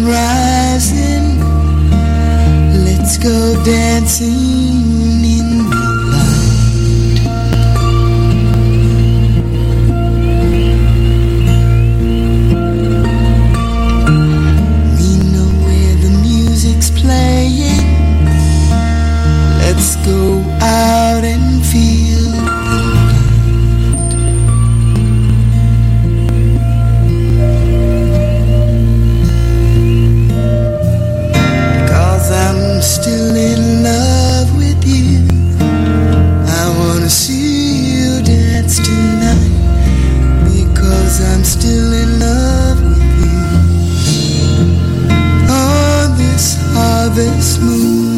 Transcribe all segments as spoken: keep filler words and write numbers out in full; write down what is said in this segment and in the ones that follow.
rising. Let's go dancing in the light. We know where the music's playing. Let's go out and feel I'm still in love with you. I wanna see you dance tonight, because I'm still in love with you. On this harvest moon,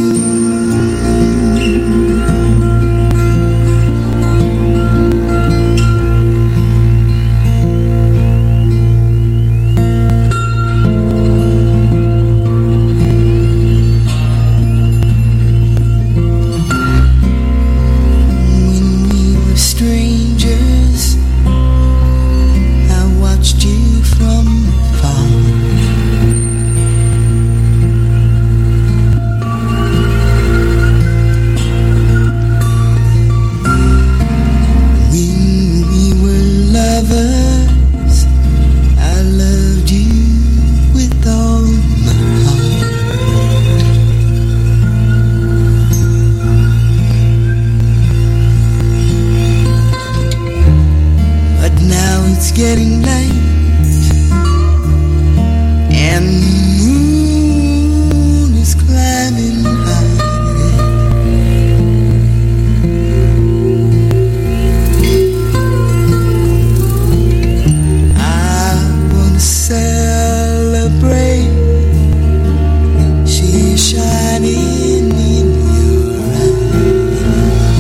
getting late and the moon is climbing high. I wanna celebrate. She's shining in your eyes.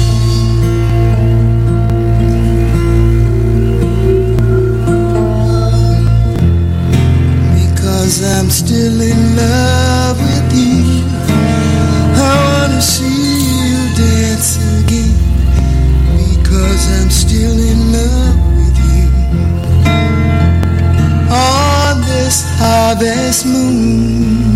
I'm still in love with you. I wanna see you dance again, because I'm still in love with you. On this harvest moon,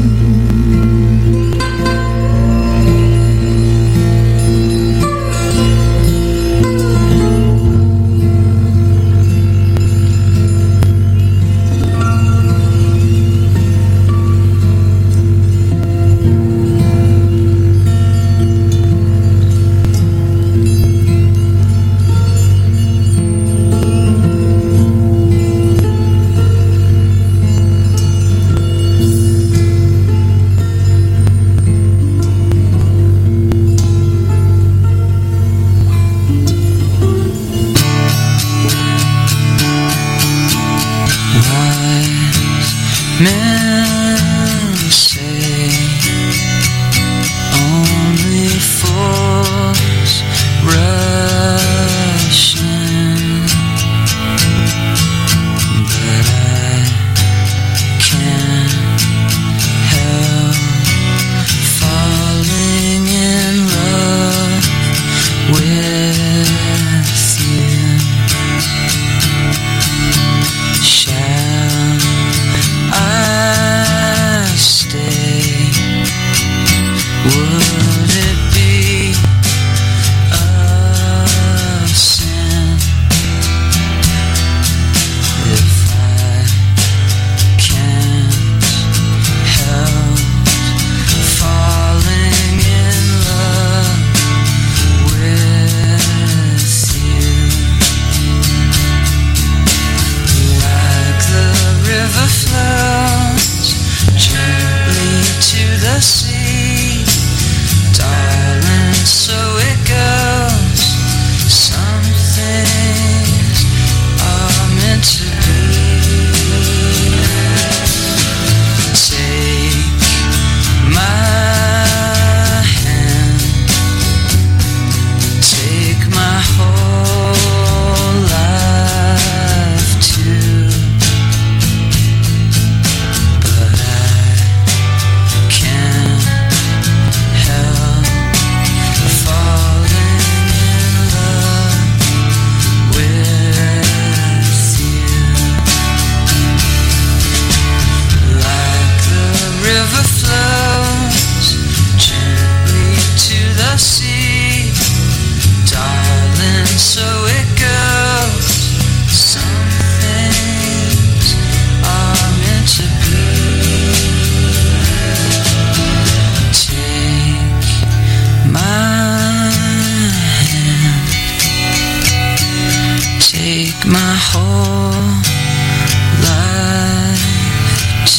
sea.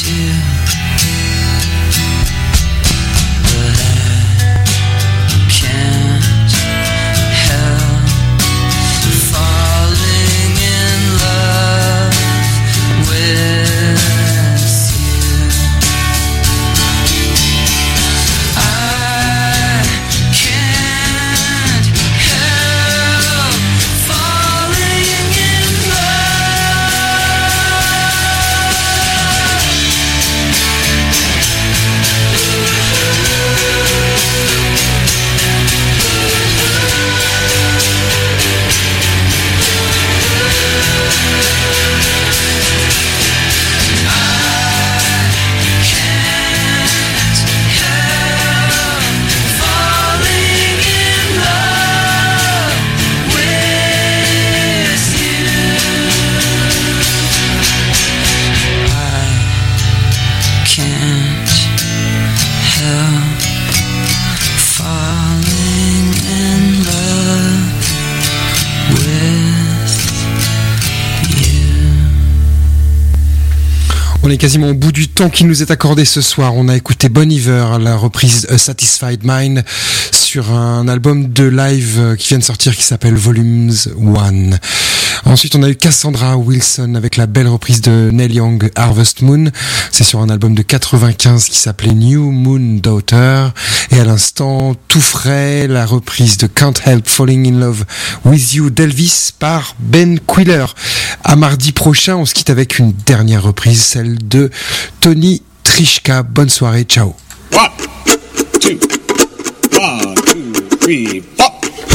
On est quasiment au bout du temps qui nous est accordé ce soir. On a écouté Bon Iver, la reprise A Satisfied Mind sur un album de live qui vient de sortir qui s'appelle Volumes one. Ensuite, on a eu Cassandra Wilson avec la belle reprise de Neil Young, Harvest Moon. C'est sur un album de quatre-vingt-quinze qui s'appelait New Moon Daughter. Et à l'instant, tout frais, la reprise de Can't Help Falling in Love with You d'Elvis par Ben Quiller. À mardi prochain, on se quitte avec une dernière reprise, celle de Tony Trischka. Bonne soirée, ciao. One, two, one, two, three, four.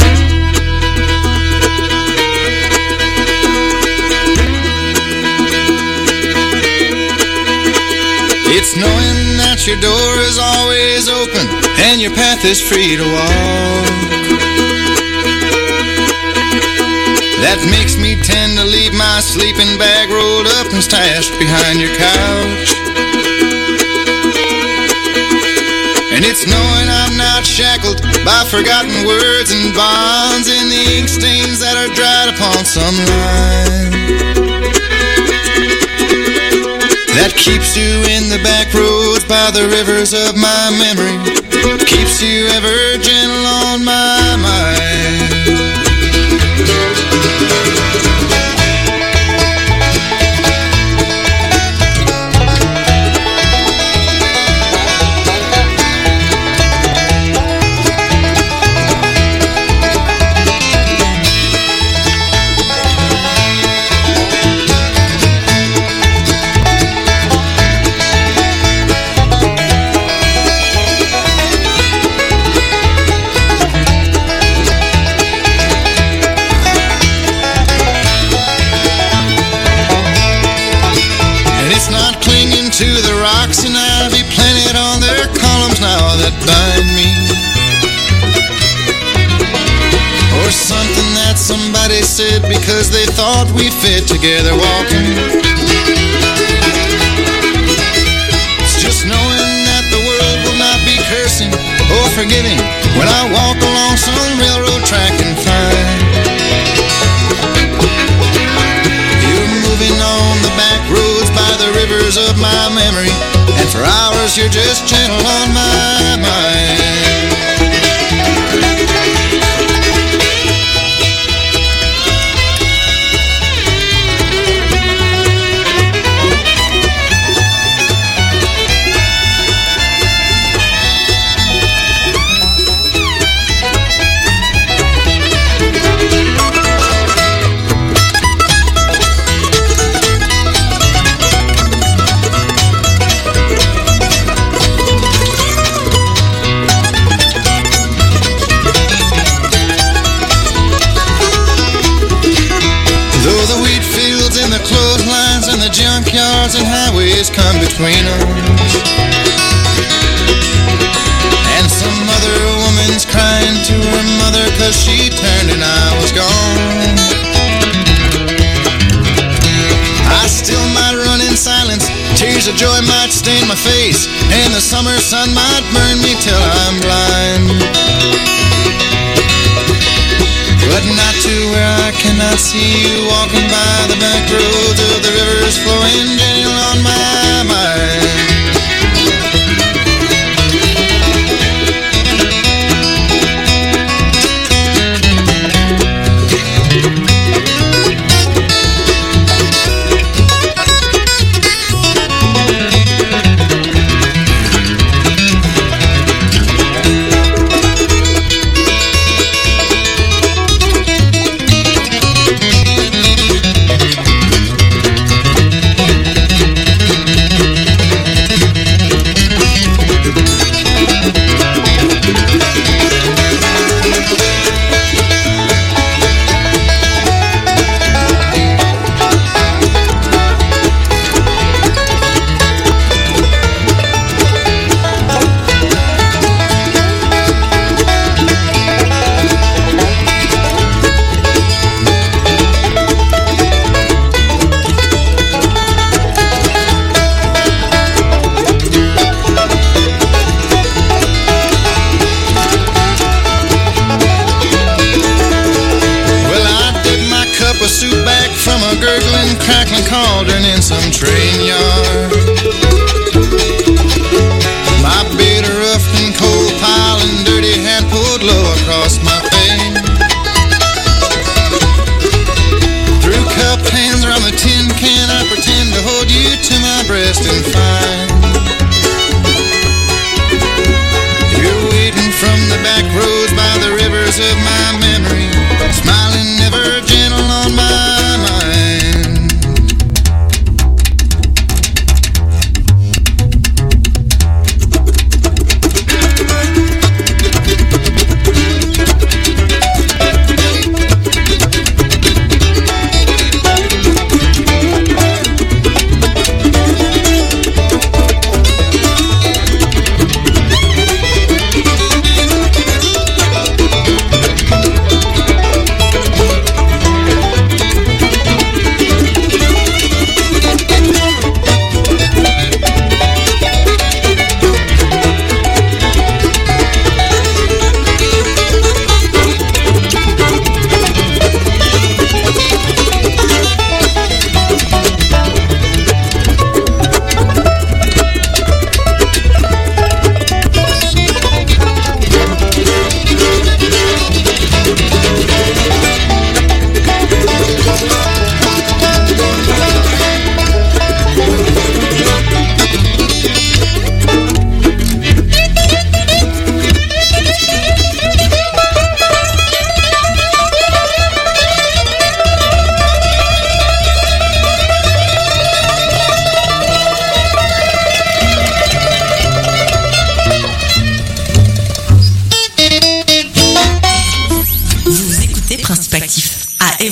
It's knowing that your door is always open and your path is free to walk. That makes me tend to leave my sleeping bag rolled up and stashed behind your couch. And it's knowing I'm not shackled by forgotten words and bonds in the ink stains that are dried upon some line. That keeps you in the back roads by the rivers of my memory, keeps you ever gentle on my mind. To the rocks and ivy planted on their columns now that bind me, or something that somebody said because they thought we fit together walking. It's just knowing that the world will not be cursing or forgiving when I walk along some railroad track and find you're moving on the back roads by the rivers of my memory, and for hours you're just gentle on my mind. Clotheslines and the junkyards and highways come between us, and some other woman's crying to her mother 'cause she turned and I was gone. I still might run in silence, tears of joy might stain my face, and the summer sun might burn me till I'm blind, but not to where I cannot see you walking by the back roads of the rivers flowing gentle on my mind.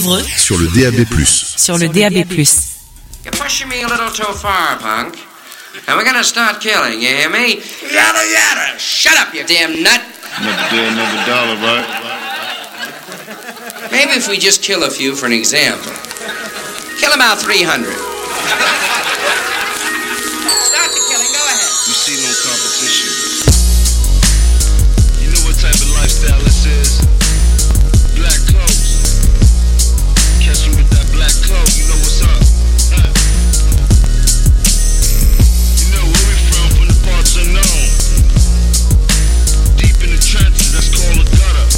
Douvreux sur le D A B plus. Sur le D A B plus. You're pushing me a little too far, punk. And we're gonna start killing, you hear me? Yada yada! Shut up, you damn nut! Never day, never dollar, right? Maybe if we just kill a few for an example. Kill about three hundred. Start the killing, go ahead. You see no competition. You know what type of lifestyle this is? Black clothes. Catch you with that black cloak, you know what's up. Huh? You know where we from, from the parts unknown. Deep in the trenches, that's called a gutter.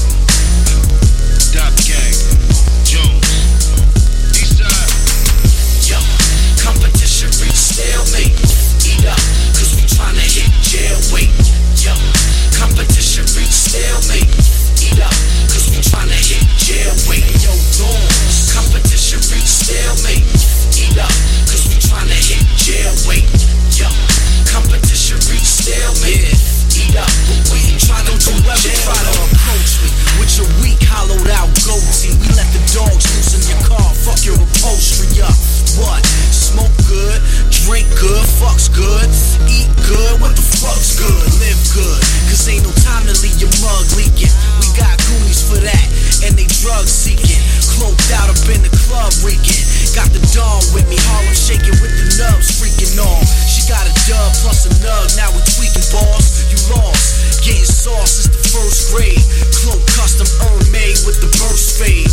Dop gang, Jones, Eastside. Yo, competition reach stalemate. Eat up, cause we tryna hit jail weight. Yo, competition reach stalemate. Eat up, cause we tryna hit jail weight. Yo, Dawns, competition reach stalemate. Eat up, cause we tryna hit jail weight. Yo, competition reach stalemate. Eat up, but we ain't tryna do jail. Try to approach me with your weak, hollowed out goatee. We let the dogs loose in your car, fuck your upholstery up. What? Smoke good, drink good, fuck's good, eat good, what the fuck's good? Live good, cause ain't no time to leave your mug leaking. We got goonies for that, and they drug seeking. Cloaked out up in the club reeking. Got the dawn with me, Harlem shaking with the nubs freaking on. She got a dub plus a nug, now we tweaking boss. You lost, getting sauce since the first grade. Cloak custom earn made with the burst fade.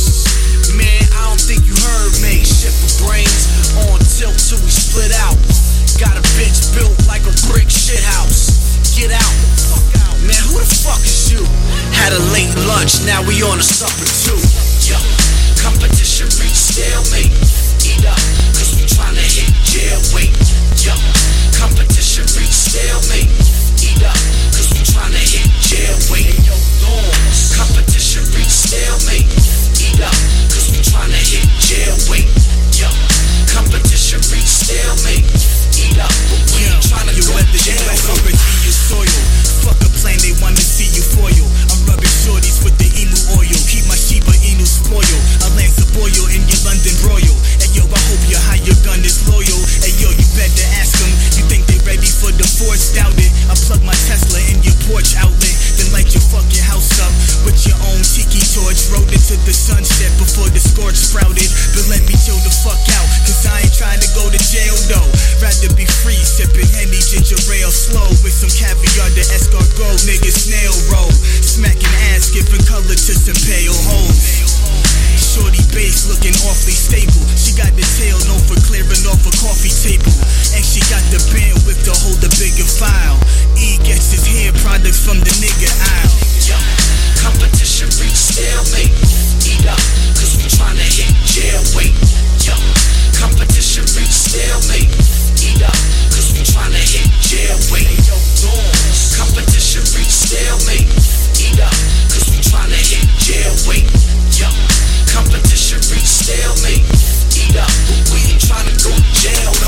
Man, I don't think you heard me. Shit for brains on tilt till we split out. Got a bitch built like a brick shit house. Get out, fuck out. Man, who the fuck is you? Had a late lunch, now we on a supper too. Yo, competition reach stalemate. Eat up, cause we tryna hit jail weight. Yo, competition reach stalemate. Eat up, cause we tryna hit jail weight. Yo, Dawns, competition reach stalemate. Eat up, cause we tryna hit jail weight. Yo, competition reach stalemate. Eat up, but we ain't tryna go jail weight. Your soil. Fuck a plan, they wanna see you foil. I'm rubbing shorties with the emu oil. Keep my Shiba Inu spoiled. I land boil in your London Royal. Hey yo, I hope your high your gun is loyal. Hey yo, you better ask them. You think they ready for the force? Doubt it. I plug my Tesla in your porch outlet. Then light your fucking house up with your own tiki torch. Rode into the sunset before the scorch sprouted. But let me chill the fuck out, cause I ain't trying to go to jail though. Rather be free, sipping Henny ginger ale slow with some caviar, the escargot, niggas snail roll. Smacking ass, giving color to some pale hoes. Shorty bass looking awfully stable. She got the tail known for clearing off a coffee table. And she got the bandwidth to hold a bigger file. E gets his hair products from the nigga aisle. Yo, competition reach stalemate. Eat up, cause we tryna hit jail weight. Yo, competition reach stalemate. Eat up, cause we tryna hit jail weight. Yo, Dawns, competition reach stalemate. Eat up, cause we tryna hit jail weight. Yo, competition reach stalemate. Eat up, but we ain't tryna go to jail, no.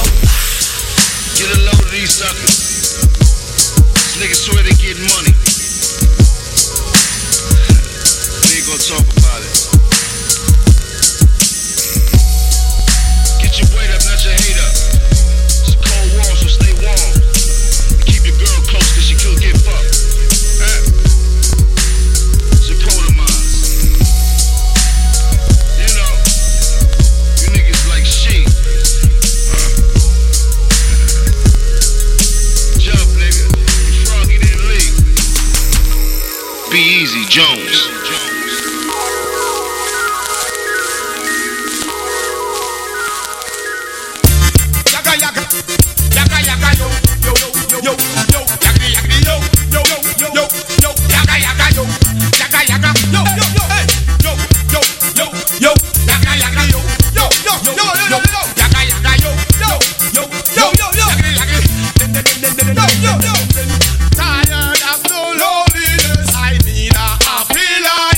Get a load of these suckers. These niggas swear they get money. We ain't gonna talk about it. Get your weight up, not your hate up. It's a cold war, so stay warm. And keep your girl close, cause she could get fucked. Huh? It's a code of mine. You know, you niggas like sheep. Huh? Jump, nigga. You froggy didn't leave. Be easy, Jones. Yaga yaga, yaga yaga yo, yo yo yo yo, yaga yaga yo, yo yo yo yo, yaga yaga yo, yaga yaga yo yo yo, hey yo yo yo yo, yaga yaga yo, yo yo yo yo yo, yaga yaga yo, yo yo yo yo yo, yaga yaga yo yo yo. Tired of the loneliness, I need a happy life.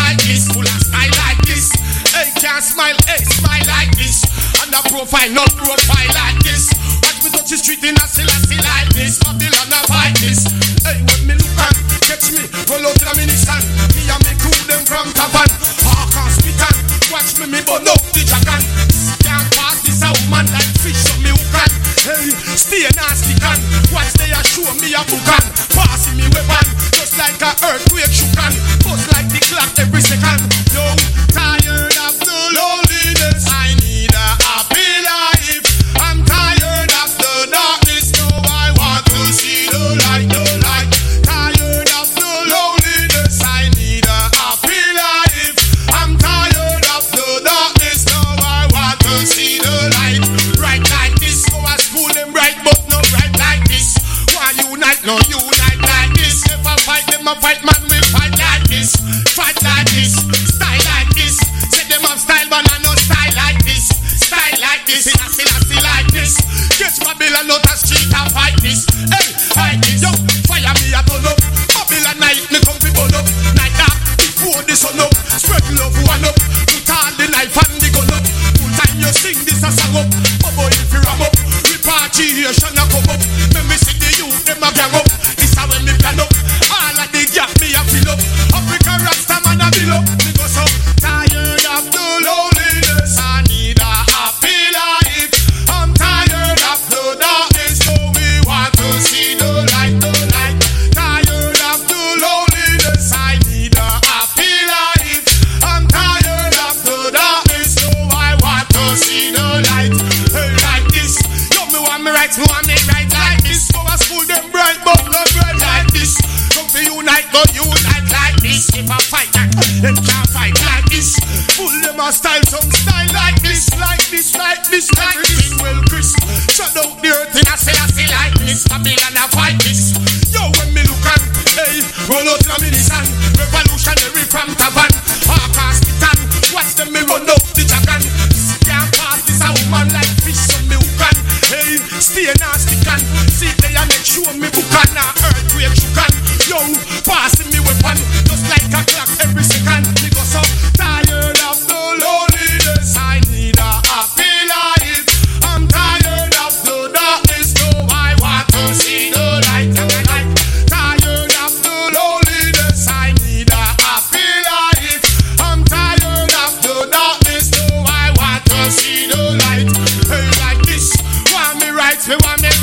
like this, full of style like this. Hey, can't smile, hey, smile like this. And the profile, not profile like this. Watch me touch the street in a Selassie like this. Babylon a fight this. Hey, when me look and catch me, roll out the minister. Me and me cool them from Tavan. Hawk and spit and watch me, me burn up the dragon. Can't pass this a woman like fish on me hook and. Hey, stay nasty can. Watch they a show me a book and. Passing me weapon, just like a earthquake shook and. Bust like the clock every second. Yo, tired of the loneliness. I need a happy life. I'm tired of the darkness. No, I want to see the light, the light. Tired of the loneliness. I need a happy life. I'm tired of the darkness. No, I want to see the light. Right like this. Go to school them right, but no right like this. Why unite? No unite like this. If I fight them, I fight man will fight like this. Fight like this. Style like this. Say them have style, but I no style like this. Style like this. I still, I still like this. Get Babylon out the street and fight this. Hey, fight this. Yo, fire me a turn up. Babylon night me come fi burn up. Night dark before the sun up. Spread love one up. Put all the knife and the gun up. Full time you sing this a song up. Oh boy, if you ram up, repatriation a come up. Let me see the youth them a gang up. This a when me plan up. All of the gap me a fill up. Africa Rasta man a build up. Me go so tired of the loneliness. I need a happy life. I'm tired of the darkness. So we want to see the light, the light. Tired of the loneliness. I need a happy life. I'm tired of the darkness. So I want to see the light. Hey, like this. Yo, me want me right, me want me right like this. Go to school them bright, but not bright like this. Come to unite, but unite like this. If I fight that, then can't fight like this. Pull them a style, some style like this, like this, like this, like this. Well, crisp. Shut out the earth in a Selassie like this. Babylon a fight this. Yo, when me look at, hey, roll out the minister. Revolutionary from Tavan. Hawk and spit and watch them me run up the dragon. Can't pass this a woman like fish on me hook and. Hey, stay nasty can. See they a make sure me book and a earthquake shook and. Yo, passing me weapon, just like a clock every second. Me go so tired of the loneliness. I need a happy life. I'm tired of the darkness. So I want to see the light, the light. Tired of the loneliness. I need a happy life. I'm tired of the darkness. So I want to see the light. Hey, like this. Want me right, me want me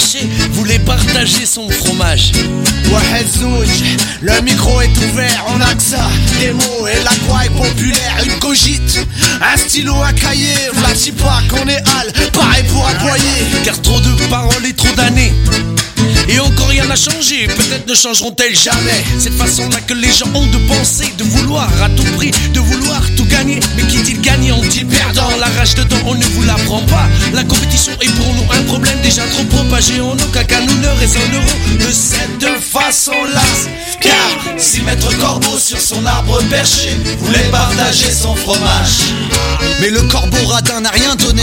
perché voulait partager son fromage. Wahed Zouj, le micro est ouvert, on a que ça. Des mots et la quoi est populaire, une cogite, un stylo, un cahier. V'là pas qu'on est hal, pareil pour aboyer. Car trop de paroles et trop d'années, et encore rien n'a changé, peut-être ne changeront-elles jamais. Cette façon-là que les gens ont de penser, de vouloir à tout prix, de vouloir tout gagner. Mais qui dit gagnant dit perdant, la rage dedans on ne vous l'apprend pas. La compétition est pour nous un problème déjà trop propagé en nous, qu'à nous ne raisonnerons de cette façon-là. Car si Maître Corbeau sur son arbre perché voulait partager son fromage, mais le corbeau radin n'a rien donné,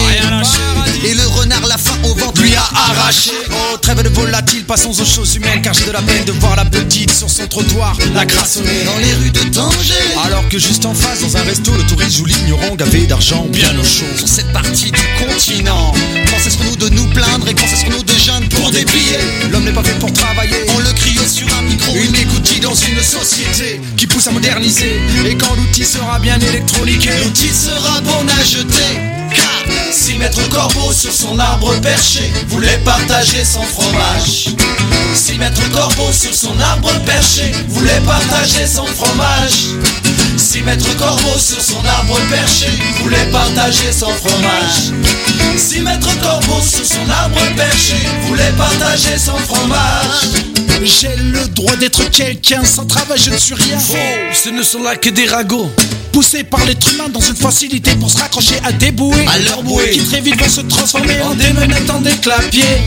et le renard la faim au ventre lui a arraché. Oh, trêve de volatile, passons aux choses humaines, car j'ai de la peine de voir la petite sur son trottoir, la crassonner dans les rues de Tanger. Alors que juste en face, dans un resto, le touriste joue l'ignorant, gavé d'argent bien au chaud. Sur cette partie du continent, quand cesserons-nous de nous plaindre et quand cesserons-nous de jeûner pour des billets? L'homme n'est pas fait pour travailler, on le crie sur un micro, une écoutille dans une société qui pousse à moderniser. Et quand l'outil sera bien électroniqué, l'outil sera bon à jeter. Car si Maître Corbeau sur son arbre perché voulait partager son fromage, si Maître Corbeau sur son arbre perché voulait partager son fromage, si Maître Corbeau sur son arbre perché voulait partager son fromage, si Maître Corbeau sur son arbre perché voulait partager son fromage. J'ai le droit d'être quelqu'un, sans travail je ne suis rien. Faux, ce ne sont là que des ragots, poussés par l'être humain dans une facilité pour se raccrocher à des bouées, à leur bouée, qui très vite vont se transformer en des menottes, en des clapiers.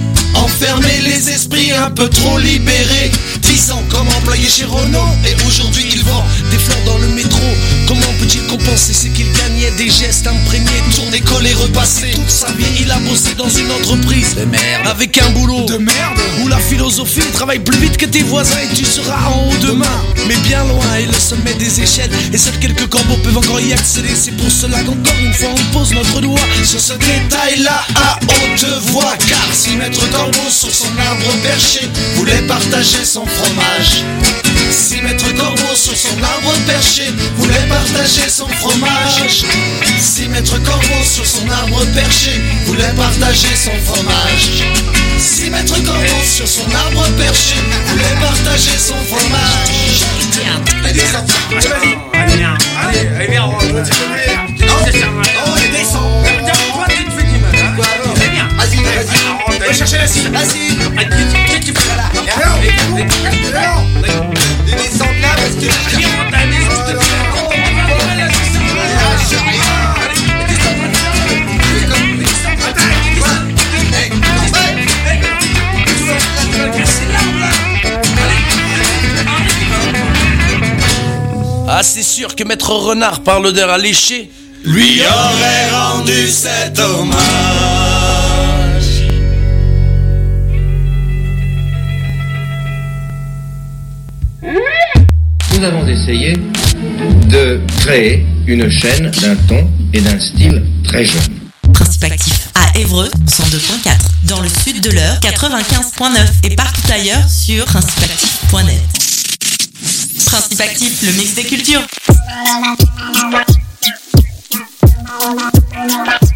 Enfermer les esprits un peu trop libérés. Dix ans comme employé chez Renault, et aujourd'hui il vend des fleurs dans le métro. Comment peut-il compenser ce qu'il gagnait des gestes imprégnés, tourner, coller, repasser? Toute sa vie il a bossé dans une entreprise de merde, avec un boulot de merde, où la philosophie travaille plus vite que tes voisins et tu seras en haut demain. Mais bien loin est le sommet des échelles, et seuls quelques corbeaux peuvent encore y accéder. C'est pour cela qu'encore une fois on pose notre doigt sur ce détail-là à haute voix. Car si Maître Corbeau sur son arbre perché voulait partager son fromage, si Maître Corbeau sur son arbre perché voulait partager son fromage, si Maître Corbeau sur son arbre perché voulait partager son fromage, si Maître Corbeau sur son arbre perché voulait partager son fromage. Allez, vas-y, allez, viens, allez, allez, viens, on va continuer. Non, c'est ça, non, allez, descends. Toi, tu te fais du mal, hein. Vas-y, vas-y, va chercher la cible, vas-y. Qu'est-ce que tu fais là? Non, non, descends là parce que je rentre à la maison, je te fais la con. Lâche rien. Ah, c'est sûr que Maître Renard, par l'odeur alléchée, lui aurait rendu cet hommage. Nous avons essayé de créer une chaîne d'un ton et d'un style très jeune. Principe actif à Évreux, cent deux point quatre, dans le sud de l'Eure, quatre-vingt-quinze point neuf et partout ailleurs sur principe actif point net. Principe actif, le mix des cultures.